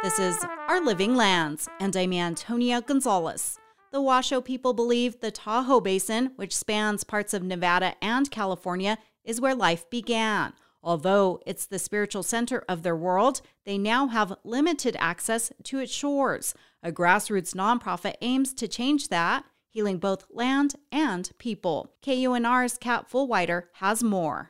This is Our Living Lands, and I'm Antonia Gonzalez. The Washoe people believe the Tahoe Basin, which spans parts of Nevada and California, is where life began. Although it's the spiritual center of their world, they now have limited access to its shores. A grassroots nonprofit aims to change that, healing both land and people. KUNR's Kat Fullwider has more.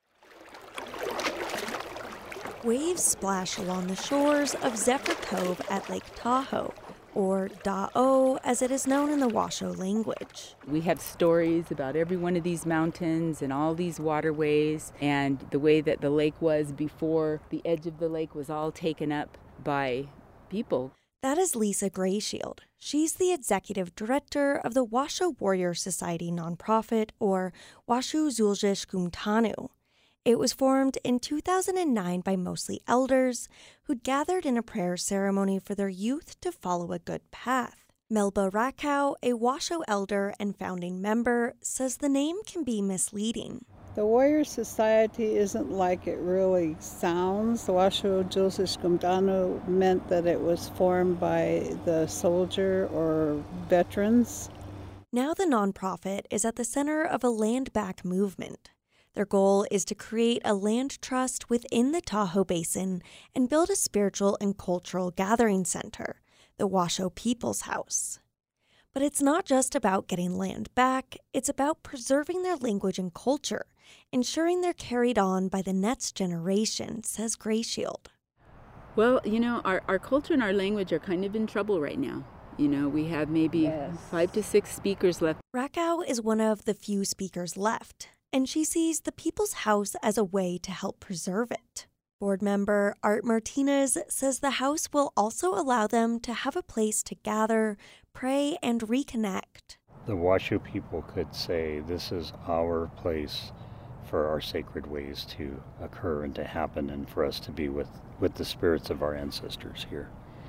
Waves splash along the shores of Zephyr Cove at Lake Tahoe, or Da'o as it is known in the Washoe language. We have stories about every one of these mountains and all these waterways and the way that the lake was before the edge of the lake was all taken up by people. That is Lisa Grayshield. She's the executive director of the Washoe Warrior Society nonprofit, or Washoe Zuljesh Kumtanu. It was formed in 2009 by mostly elders who'd gathered in a prayer ceremony for their youth to follow a good path. Melba Rakow, a Washoe elder and founding member, says the name can be misleading. The Warrior Society isn't like it really sounds. Washoe Zuljesh Kumtanu meant that it was formed by the soldier or veterans. Now the nonprofit is at the center of a land-back movement. Their goal is to create a land trust within the Tahoe Basin and build a spiritual and cultural gathering center, the Washoe People's House. But it's not just about getting land back, it's about preserving their language and culture, ensuring they're carried on by the next generation, says Grayshield. Well, our culture and our language are kind of in trouble right now. We have maybe 5 to 6 speakers left. Rakow is one of the few speakers left, and she sees the People's House as a way to help preserve it. Board member Art Martinez says the house will also allow them to have a place to gather, pray, and reconnect. The Washoe people could say this is our place for our sacred ways to occur and to happen, and for us to be with the spirits of our ancestors here.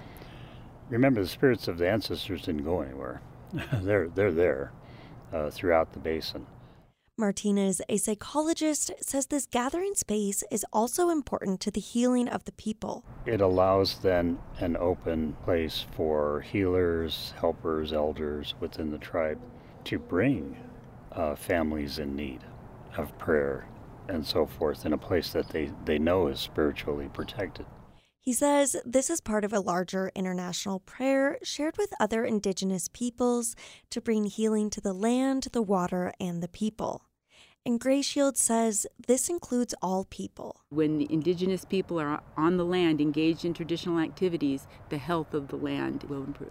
Remember, the spirits of the ancestors didn't go anywhere. They're there throughout the basin. Martinez, a psychologist, says this gathering space is also important to the healing of the people. It allows then an open place for healers, helpers, elders within the tribe to bring families in need of prayer and so forth in a place that they know is spiritually protected. He says this is part of a larger international prayer shared with other indigenous peoples to bring healing to the land, the water, and the people. And Grayshield says this includes all people. When the indigenous people are on the land, engaged in traditional activities, the health of the land will improve.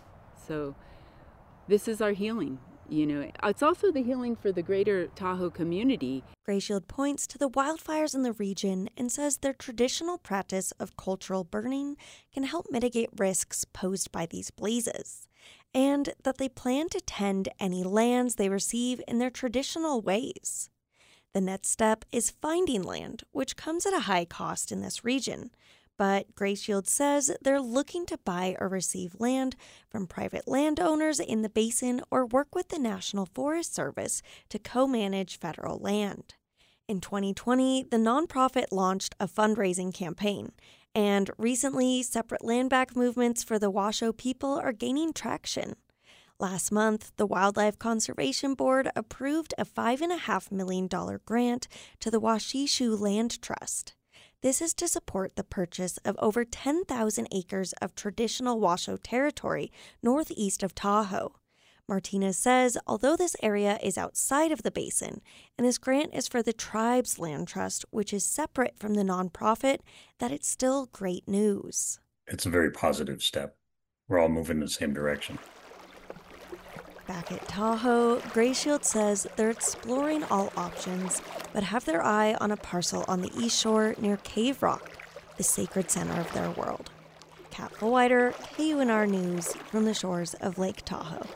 So this is our healing. It's also the healing for the greater Tahoe community. Grayshield points to the wildfires in the region and says their traditional practice of cultural burning can help mitigate risks posed by these blazes, and that they plan to tend any lands they receive in their traditional ways. The next step is finding land, which comes at a high cost in this region. But Grayshield says they're looking to buy or receive land from private landowners in the basin or work with the National Forest Service to co-manage federal land. In 2020, the nonprofit launched a fundraising campaign, and recently, separate land-back movements for the Washoe people are gaining traction. Last month, the Wildlife Conservation Board approved a $5.5 million grant to the Washishu Land Trust. This is to support the purchase of over 10,000 acres of traditional Washoe territory northeast of Tahoe. Martinez says although this area is outside of the basin, and this grant is for the tribe's land trust, which is separate from the nonprofit, that it's still great news. It's a very positive step. We're all moving in the same direction. Back at Tahoe, Grayshield says they're exploring all options, but have their eye on a parcel on the east shore near Cave Rock, the sacred center of their world. Kat Fullwider, KUNR News, from the shores of Lake Tahoe.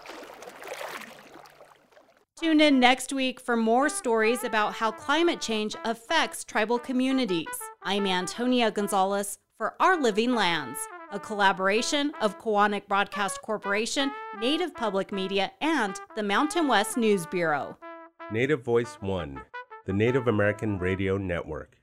Tune in next week for more stories about how climate change affects tribal communities. I'm Antonia Gonzalez for Our Living Lands, a collaboration of Koahnic Broadcast Corporation, Native Public Media, and the Mountain West News Bureau. Native Voice One, the Native American Radio Network.